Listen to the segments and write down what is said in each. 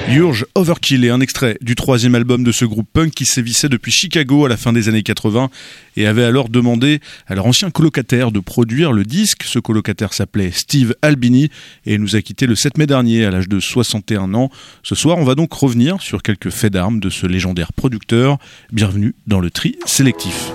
Urge Overkill est un extrait du troisième album de ce groupe punk qui sévissait depuis Chicago à la fin des années 80 et avait alors demandé à leur ancien colocataire de produire le disque. Ce colocataire s'appelait Steve Albini et nous a quitté le 7 mai dernier à l'âge de 61 ans. Ce soir, on va donc revenir sur quelques faits d'armes de ce légendaire producteur. Bienvenue dans le tri sélectif.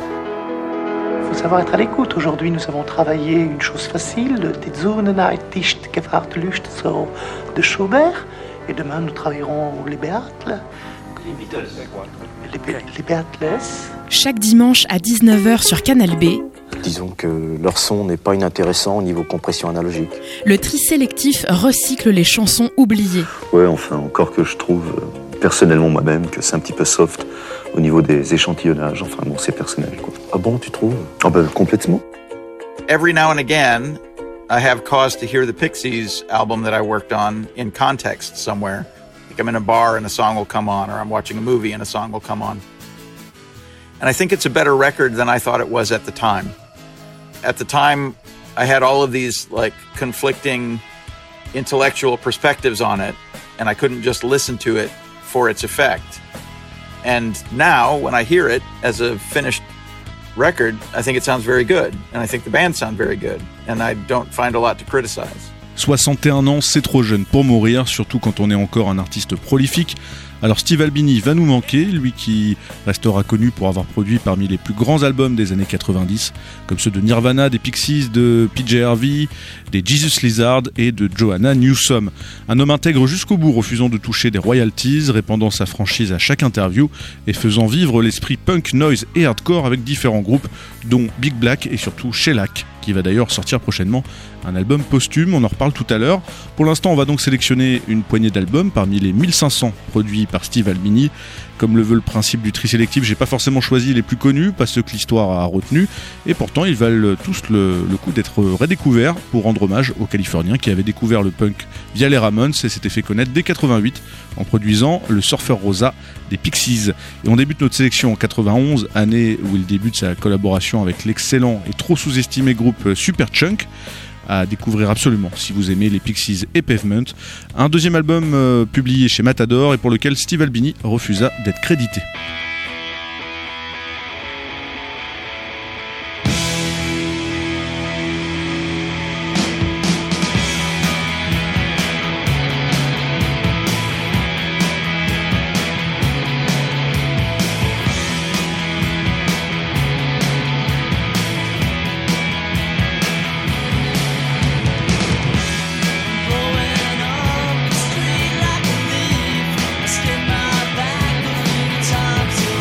Il faut savoir être à l'écoute. Aujourd'hui, nous avons travaillé une chose facile, Die Zunenheit ist gefragt Lust so de Schubert. Et demain, nous travaillerons les Beatles. Les Beatles, c'est quoi ? Les Beatles. Chaque dimanche à 19h sur Canal B. Disons que leur son n'est pas inintéressant au niveau compression analogique. Le tri sélectif recycle les chansons oubliées. Ouais, enfin, encore que je trouve personnellement moi-même que c'est un petit peu soft au niveau des échantillonnages. Enfin bon, c'est personnel, quoi. Ah bon, tu trouves ? Ah ben, complètement. Every now and again, I have cause to hear the Pixies album that I worked on in context somewhere. Like I'm in a bar and a song will come on, or I'm watching a movie and a song will come on. And I think it's a better record than I thought it was at the time. At the time, I had all of these like conflicting intellectual perspectives on it, and I couldn't just listen to it for its effect. And now, when I hear it as a finished record, I think it sounds very good, and I think the band sound very good, and I don't find a lot to criticize. 61 ans, c'est trop jeune pour mourir, surtout quand on est encore un artiste prolifique. Alors Steve Albini va nous manquer, lui qui restera connu pour avoir produit parmi les plus grands albums des années 90, comme ceux de Nirvana, des Pixies, de PJ Harvey, des Jesus Lizard et de Joanna Newsom. Un homme intègre jusqu'au bout, refusant de toucher des royalties, répandant sa franchise à chaque interview et faisant vivre l'esprit punk, noise et hardcore avec différents groupes, dont Big Black et surtout Shellac, qui va d'ailleurs sortir prochainement un album posthume, on en reparle tout à l'heure. Pour l'instant, on va donc sélectionner une poignée d'albums parmi les 1500 produits par Steve Albini. Comme le veut le principe du tri sélectif, j'ai pas forcément choisi les plus connus, pas ceux que l'histoire a retenus, et pourtant ils valent tous le coup d'être redécouverts pour rendre hommage aux Californiens qui avaient découvert le punk via les Ramones et s'étaient fait connaître dès 88 en produisant le Surfer Rosa des Pixies. Et on débute notre sélection en 91, année où il débute sa collaboration avec l'excellent et trop sous-estimé groupe Superchunk, à découvrir absolument si vous aimez les Pixies et Pavement. Un deuxième album publié chez Matador et pour lequel Steve Albini refusa d'être crédité. Skip my back a few times.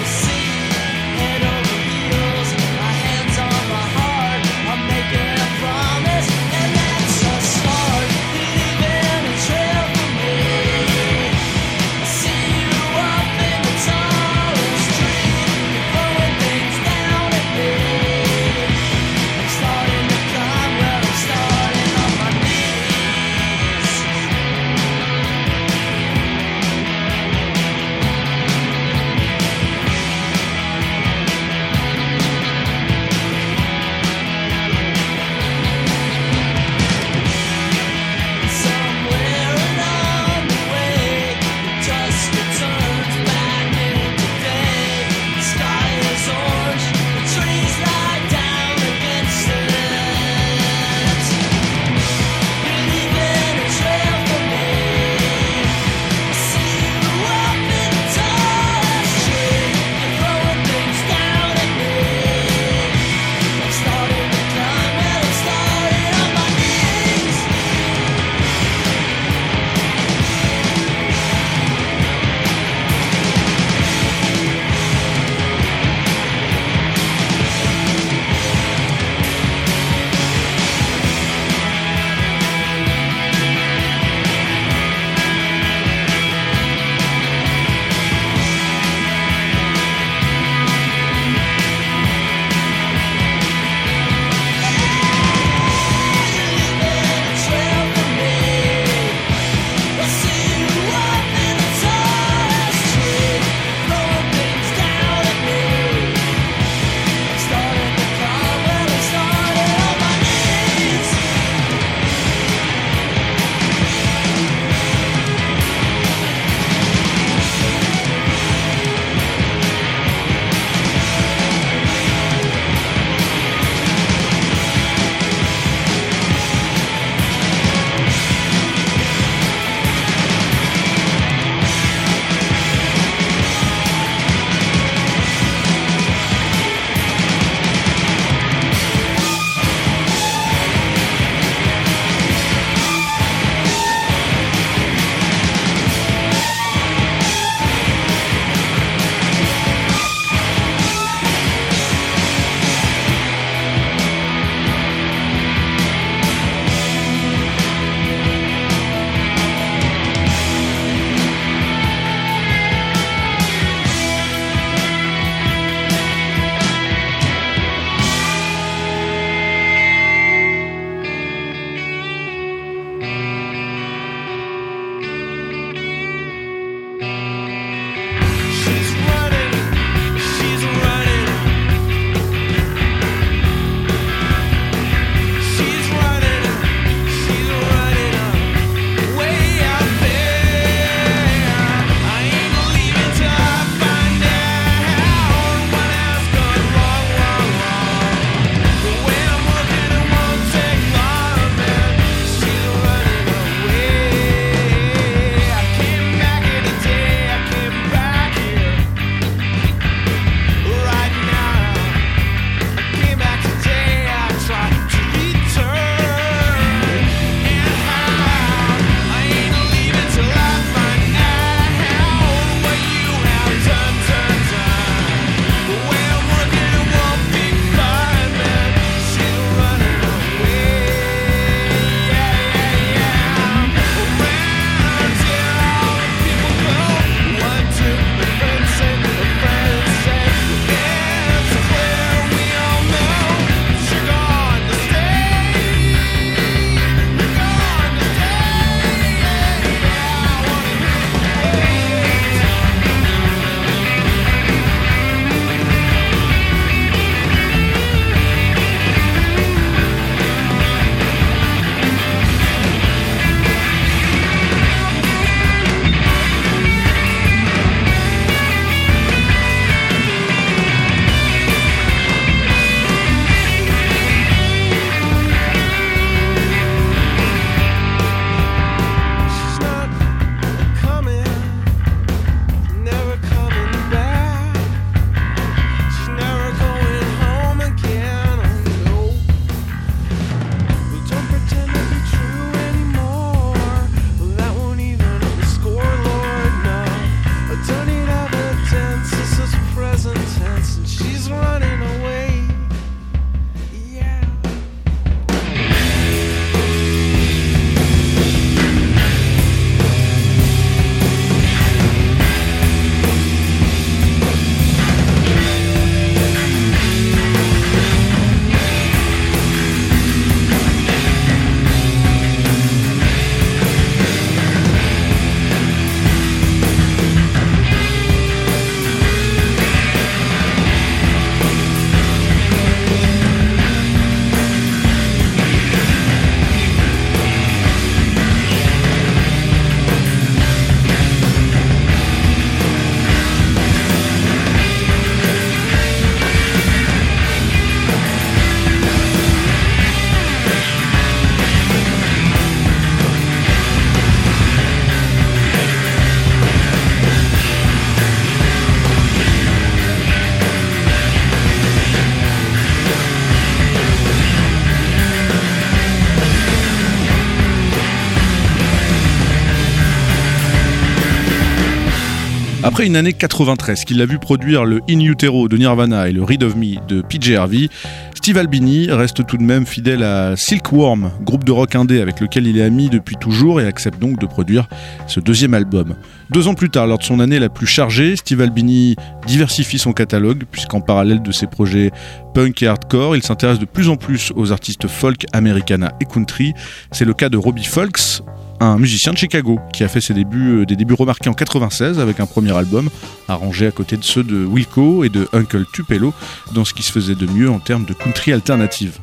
Après une année 93 qui l'a vu produire le In Utero de Nirvana et le Read of Me de PJ Harvey, Steve Albini reste tout de même fidèle à Silkworm, groupe de rock indé avec lequel il est ami depuis toujours et accepte donc de produire ce deuxième album. 2 ans plus tard, lors de son année la plus chargée, Steve Albini diversifie son catalogue puisqu'en parallèle de ses projets punk et hardcore, il s'intéresse de plus en plus aux artistes folk, americana et country. C'est le cas de Robbie Fulks, un musicien de Chicago qui a fait des débuts remarqués en 96 avec un premier album arrangé à côté de ceux de Wilco et de Uncle Tupelo dans ce qui se faisait de mieux en termes de country alternative.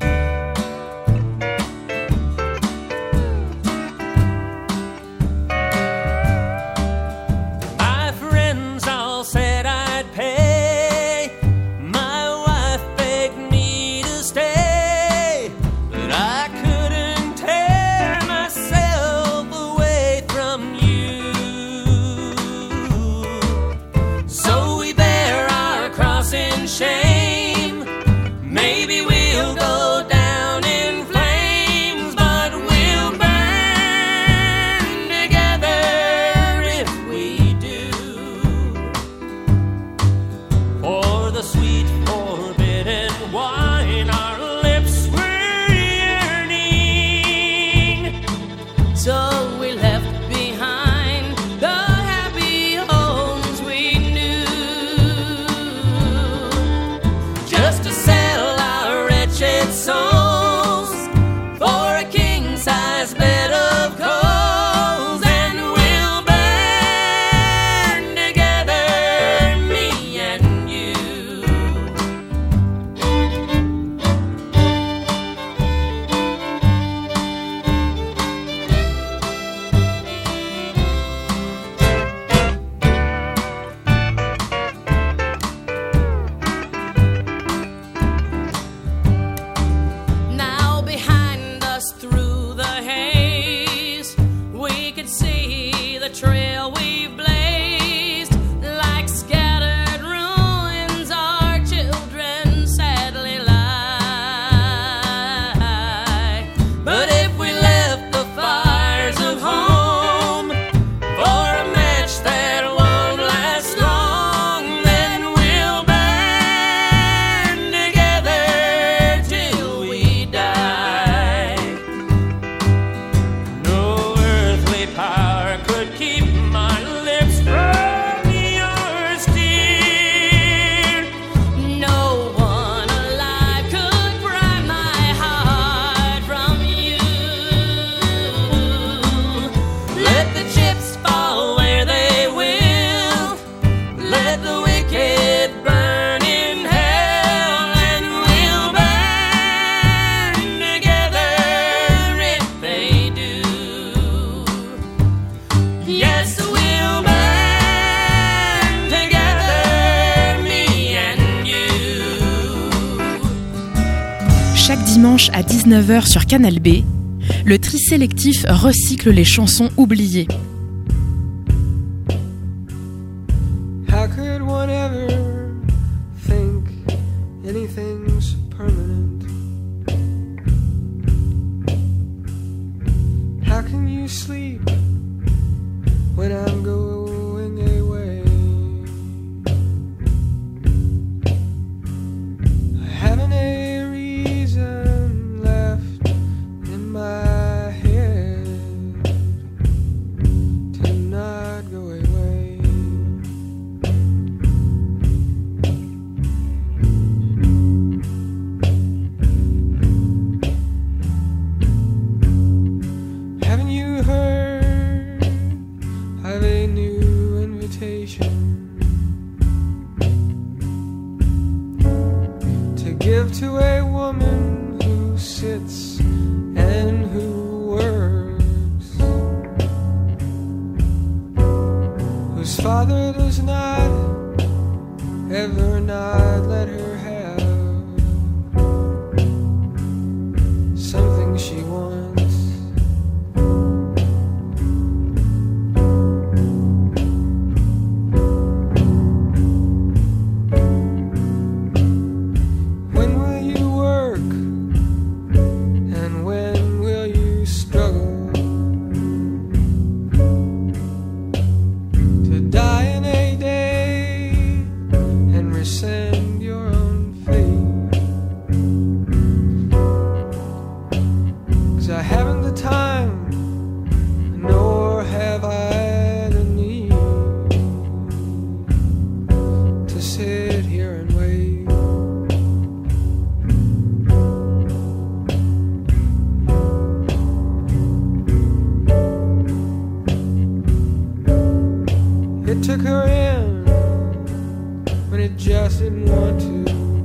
Chaque dimanche à 19h sur Canal B, le tri sélectif recycle les chansons oubliées. How could one ever think anything's permanent? How can you sleep when I'm going away? I haven't a reason left in my head to not go away. Haven't you heard took her in when it just didn't want to.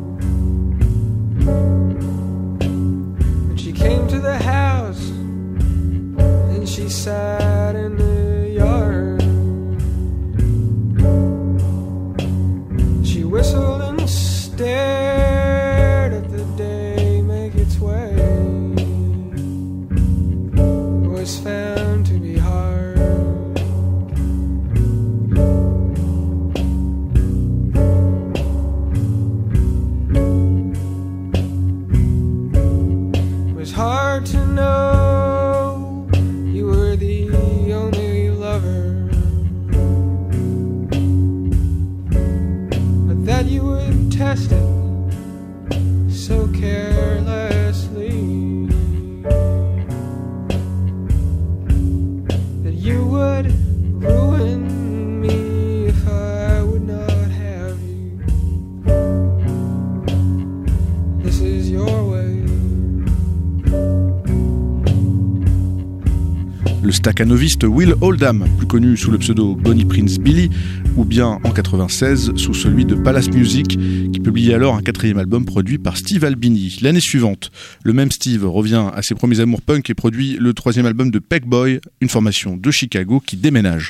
When she came to the house and she sat in the yard, she whistled and stared at the day make its way. It was found to be hard. It was hard to know you were the only lover, but that you would test it so carelessly, that you would ruin me if I would not have you. This is your way. Le staccanoviste Will Oldham, plus connu sous le pseudo Bonnie Prince Billy, ou bien en 96 sous celui de Palace Music, qui publie alors un 4e album produit par Steve Albini. L'année suivante, le même Steve revient à ses premiers amours punk et produit le 3e album de Peg Boy, une formation de Chicago qui déménage.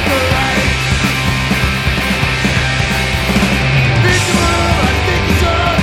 Beat the moon, I think it's all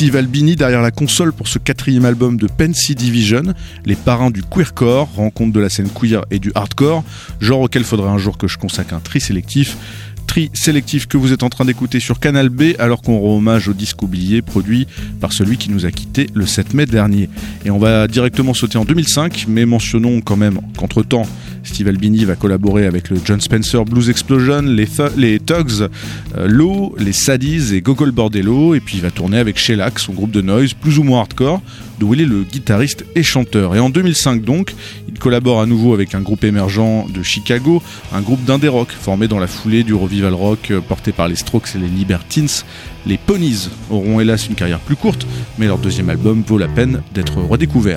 Steve Albini derrière la console pour ce 4e album de Pensy Division, les parrains du queercore, rencontre de la scène queer et du hardcore, genre auquel faudrait un jour que je consacre un tri sélectif que vous êtes en train d'écouter sur Canal B alors qu'on rend hommage au disque oublié produit par celui qui nous a quittés le 7 mai dernier. Et on va directement sauter en 2005, mais mentionnons quand même qu'entre-temps, Steve Albini va collaborer avec le John Spencer Blues Explosion, les Tugs, Low, les Saddies et Gogol Bordello, et puis il va tourner avec Shellac, son groupe de noise plus ou moins hardcore, d'où il est le guitariste et chanteur. Et en 2005 donc, il collabore à nouveau avec un groupe émergent de Chicago, un groupe d'indé rock formé dans la foulée du revival rock porté par les Strokes et les Libertines. Les Ponies auront hélas une carrière plus courte, mais leur 2e album vaut la peine d'être redécouvert.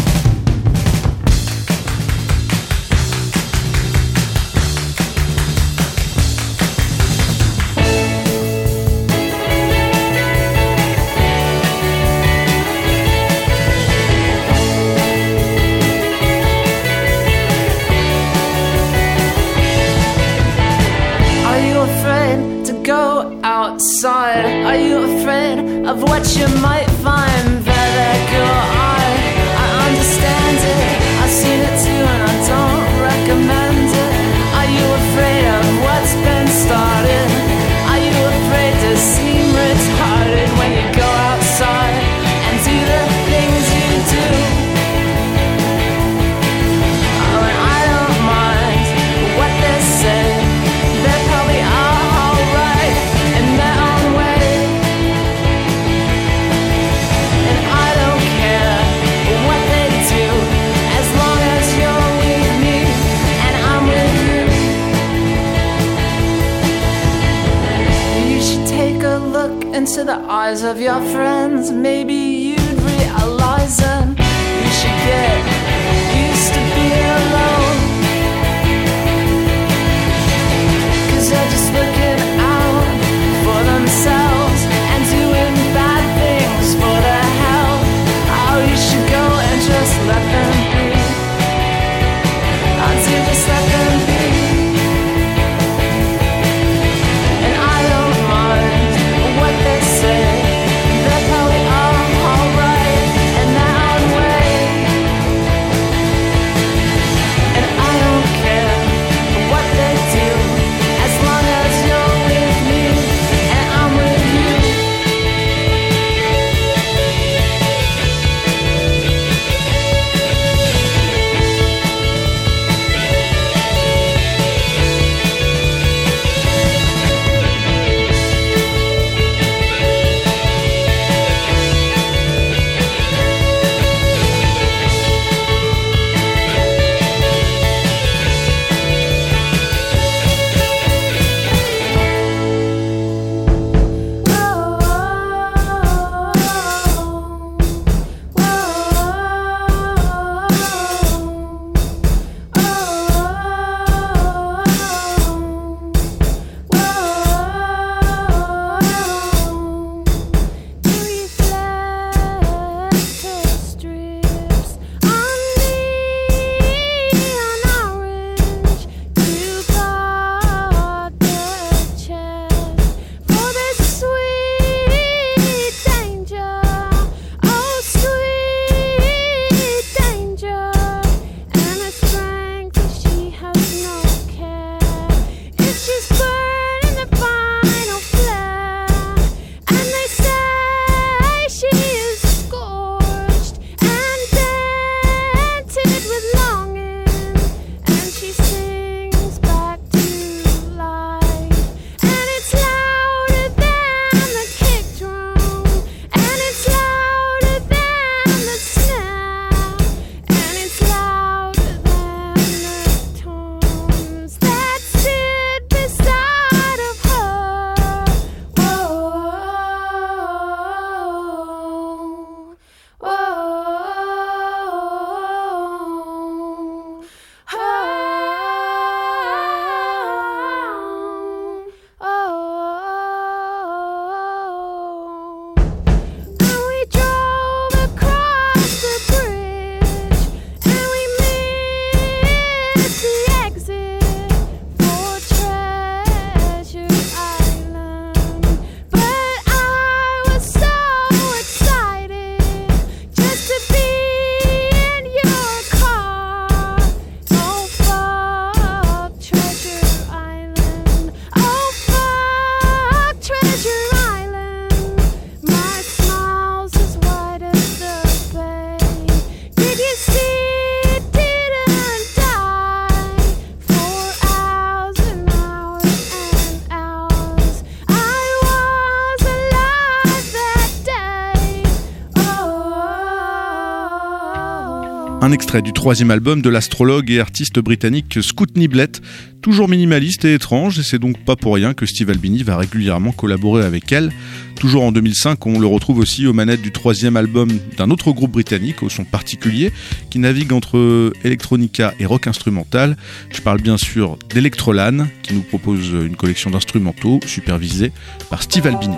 Are you afraid of what you might find there? I understand it, I've seen it too and I don't recommend it. Are you afraid of what's been started? Are you afraid to seem retarded when you go outside and do the things you do? Oh, and I don't mind what they say, they probably are alright in their own way. And I don't care what they do, as long as you're with me and I'm with you. You should take a look into the eyes of your friends. Maybe you'd realize them. You should get used to being alone, 'cause they're just looking out for themselves and doing bad things for their health. Oh, you should go and just let them be. Oh, do just let them be. And I don't mind what they say, they're probably all alright in their own way. Un extrait du 3e album de l'astrologue et artiste britannique Scoot Niblett, toujours minimaliste et étrange, et c'est donc pas pour rien que Steve Albini va régulièrement collaborer avec elle. Toujours en 2005, on le retrouve aussi aux manettes du 3e album d'un autre groupe britannique, au son particulier, qui navigue entre electronica et rock instrumental. Je parle bien sûr d'Electrolan, qui nous propose une collection d'instrumentaux supervisée par Steve Albini.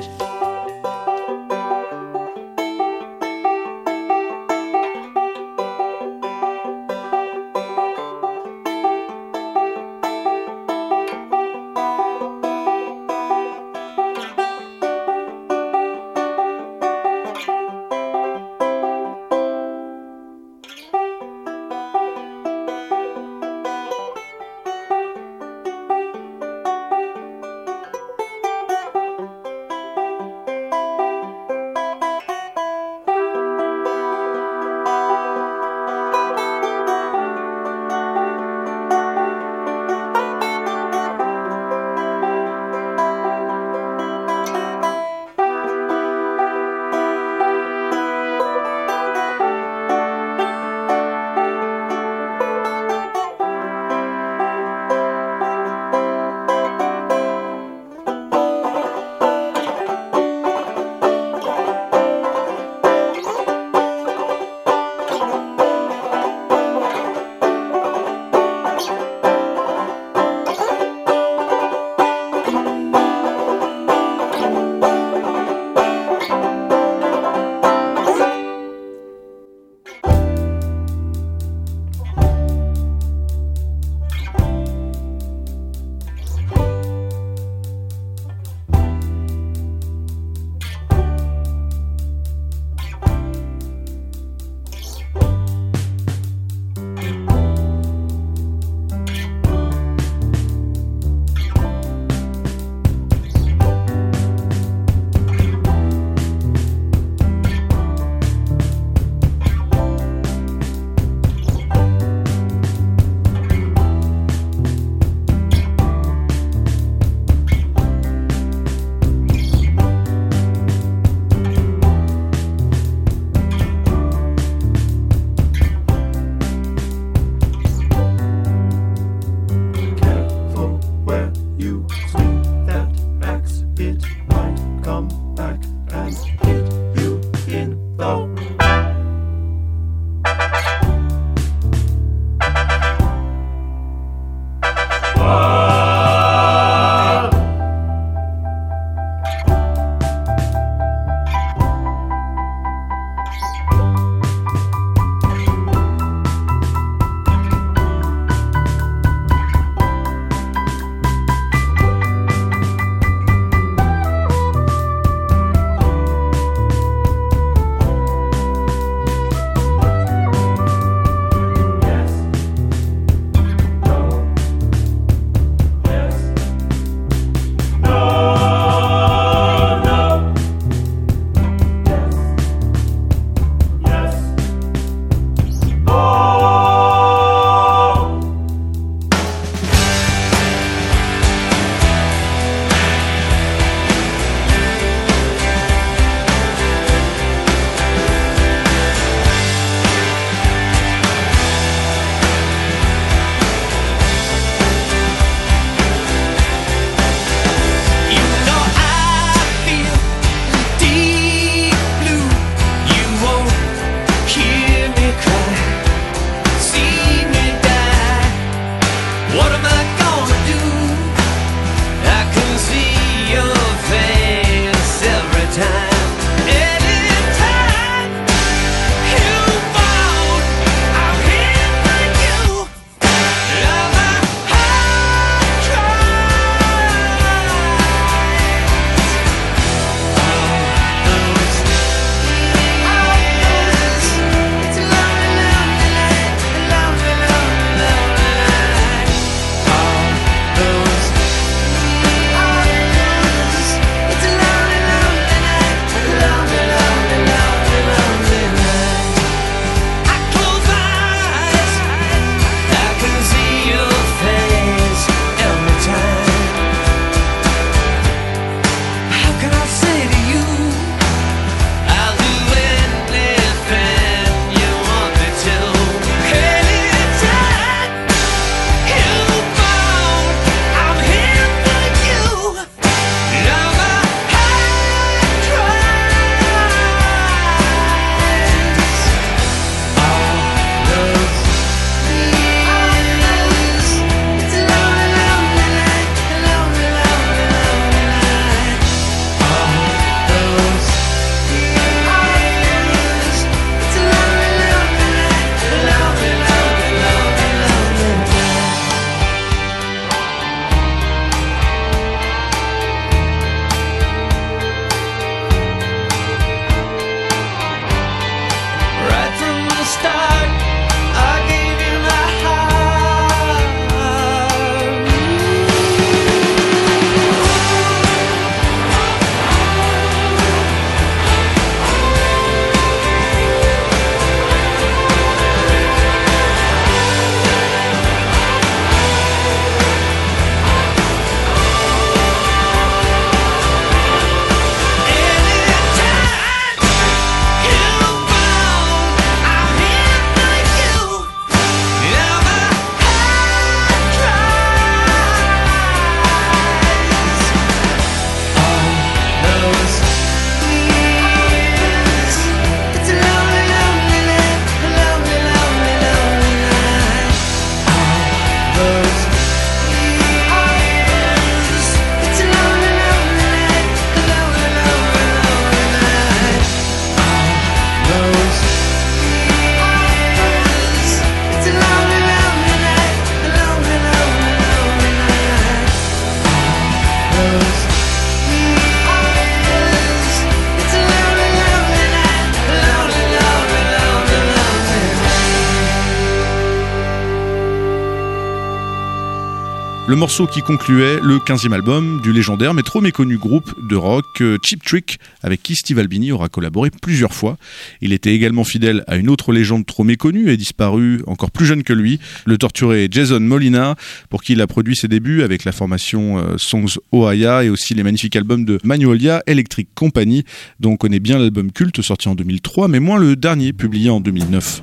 Le morceau qui concluait le 15e album du légendaire mais trop méconnu groupe de rock Cheap Trick, avec qui Steve Albini aura collaboré plusieurs fois. Il était également fidèle à une autre légende trop méconnue et disparue encore plus jeune que lui, le torturé Jason Molina, pour qui il a produit ses débuts avec la formation Songs Ohia et aussi les magnifiques albums de Magnolia Electric Company, dont on connaît bien l'album culte sorti en 2003, mais moins le dernier publié en 2009.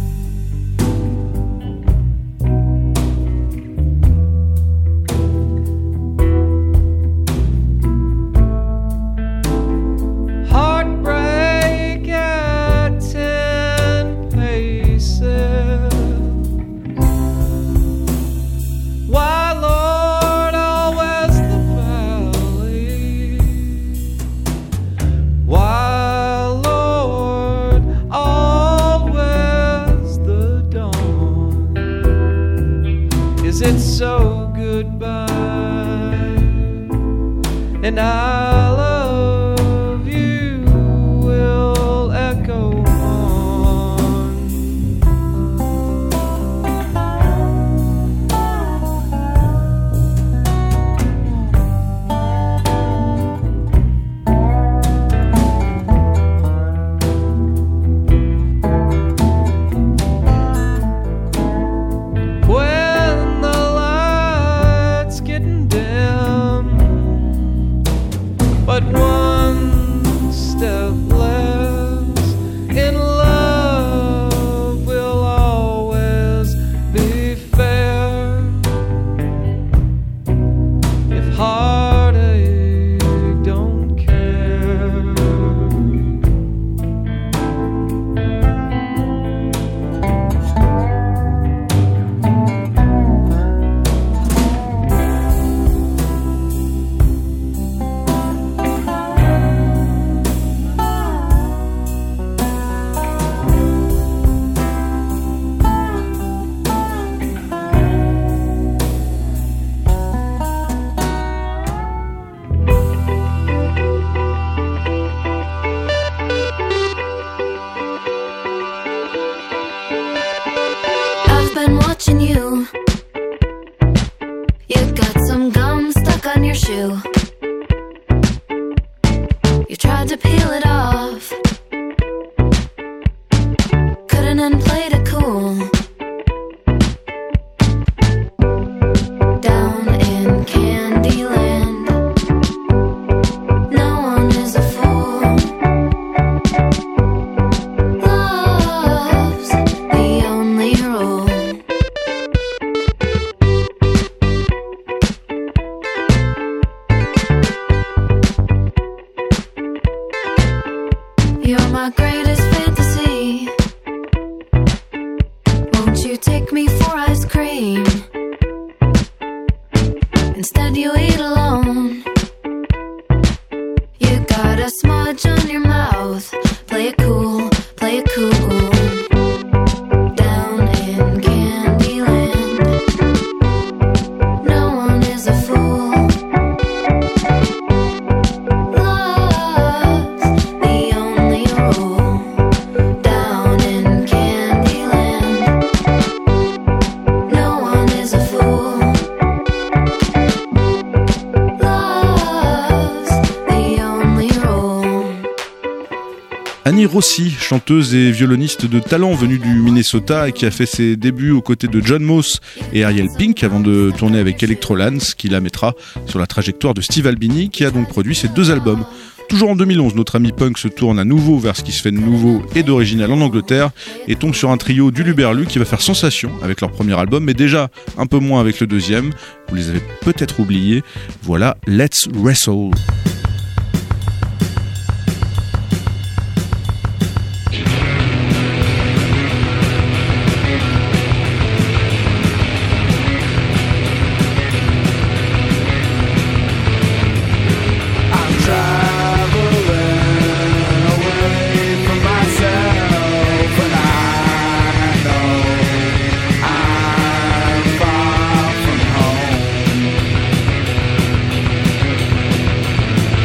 It's so goodbye, and I love you will echo on. But one step less in love will always be fair. If heartache don't care, you. You got some gum stuck on your shoe. You tried to peel it off, couldn't and played it cool. Down in Candyland, no one is a fool. Love's the only rule. You're my greatest fantasy. Won't you take me for ice cream? Instead you eat alone. You got a smudge on your mouth. Play it cool, play it cool. Down in Candyland, no one is a fool. Love's the only rule. Down in Candyland, no one is a fool. Love's the only rule. Annie Rossi, chanteuse et violoniste de talent venue du Minnesota et qui a fait ses débuts aux côtés de John Moss et Ariel Pink avant de tourner avec Electrolance, qui la mettra sur la trajectoire de Steve Albini, qui a donc produit ses deux albums. Toujours en 2011, notre ami punk se tourne à nouveau vers ce qui se fait de nouveau et d'original en Angleterre et tombe sur un trio d'Uluberlu qui va faire sensation avec leur premier album, mais déjà un peu moins avec le deuxième. Vous les avez peut-être oubliés. Voilà Let's Wrestle. I'm traveling away from myself, and I know I'm far from home.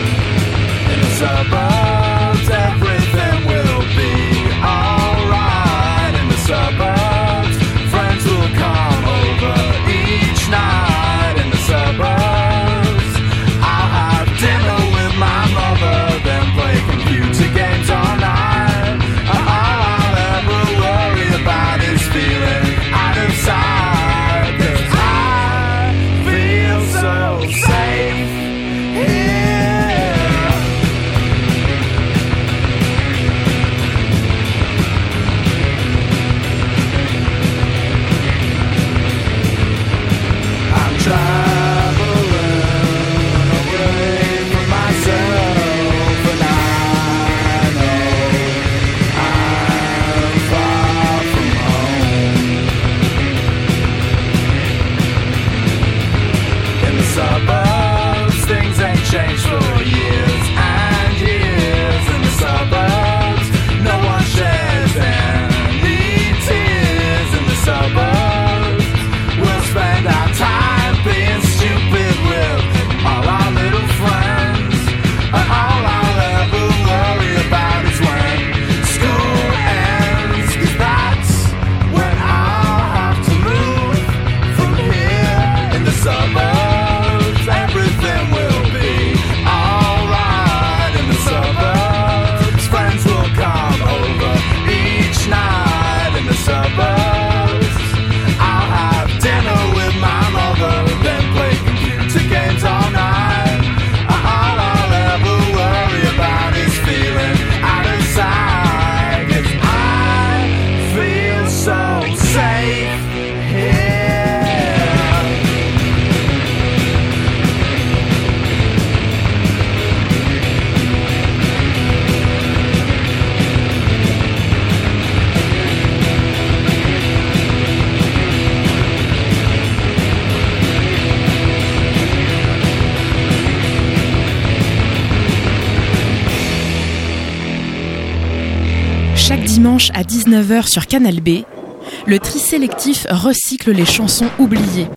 Chaque dimanche à 19h sur Canal B, le tri sélectif recycle les chansons oubliées.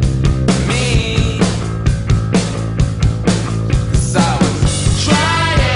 Trying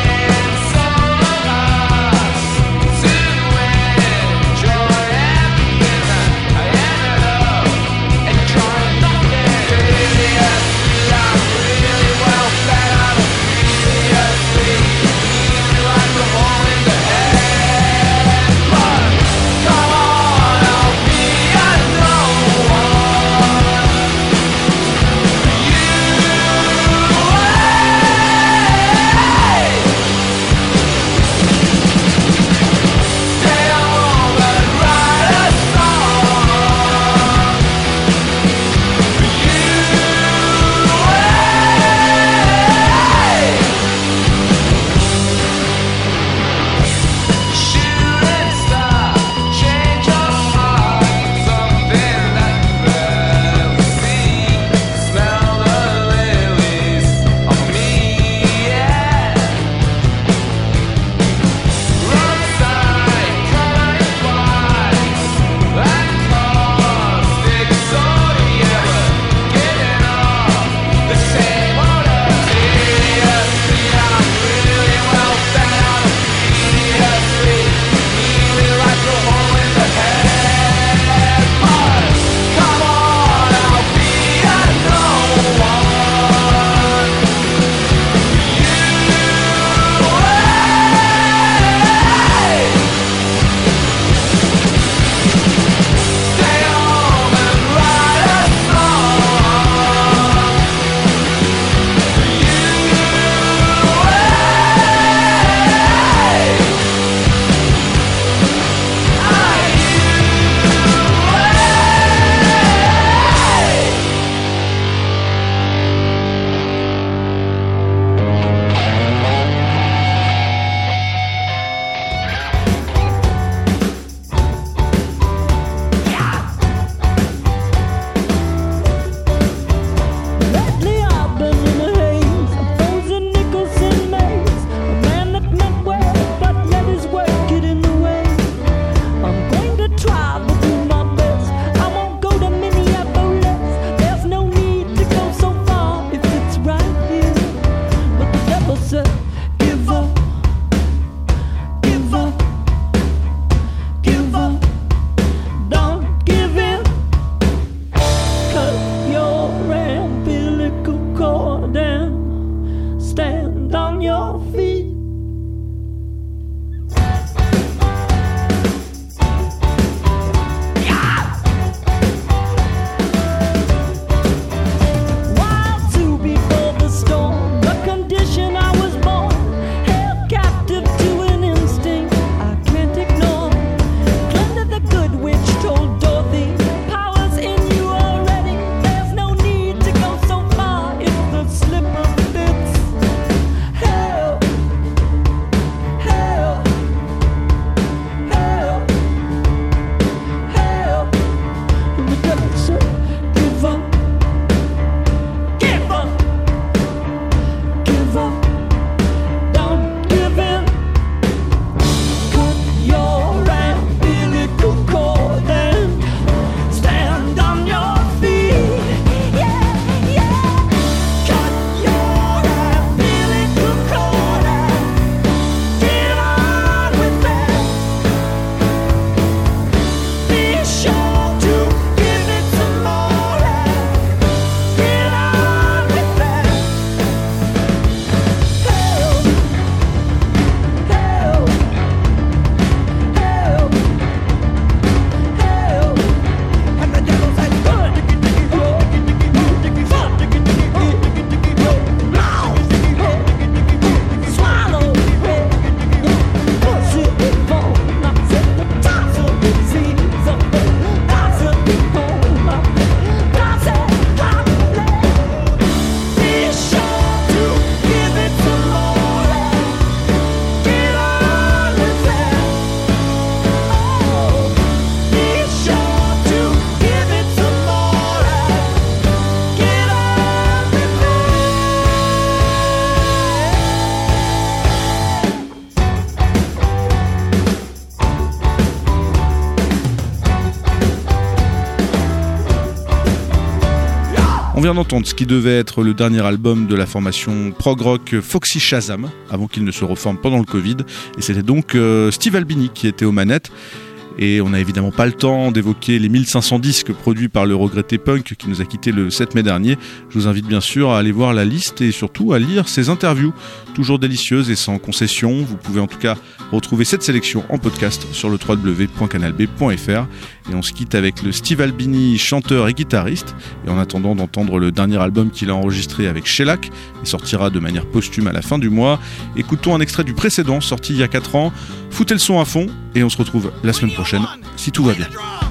On vient d'entendre ce qui devait être le dernier album de la formation prog rock Foxy Shazam, avant qu'il ne se reforme pendant le Covid, et c'était donc Steve Albini qui était aux manettes. Et on n'a évidemment pas le temps d'évoquer les 1500 disques produits par le regretté punk qui nous a quittés le 7 mai dernier. Je vous invite bien sûr à aller voir la liste et surtout à lire ses interviews, toujours délicieuses et sans concession. Vous pouvez en tout cas retrouver cette sélection en podcast sur le www.canalb.fr. Et on se quitte avec le Steve Albini, chanteur et guitariste. Et en attendant d'entendre le dernier album qu'il a enregistré avec Shellac et sortira de manière posthume à la fin du mois, écoutons un extrait du précédent sorti il y a 4 ans. Foutez le son à fond et on se retrouve la semaine prochaine si tout va bien.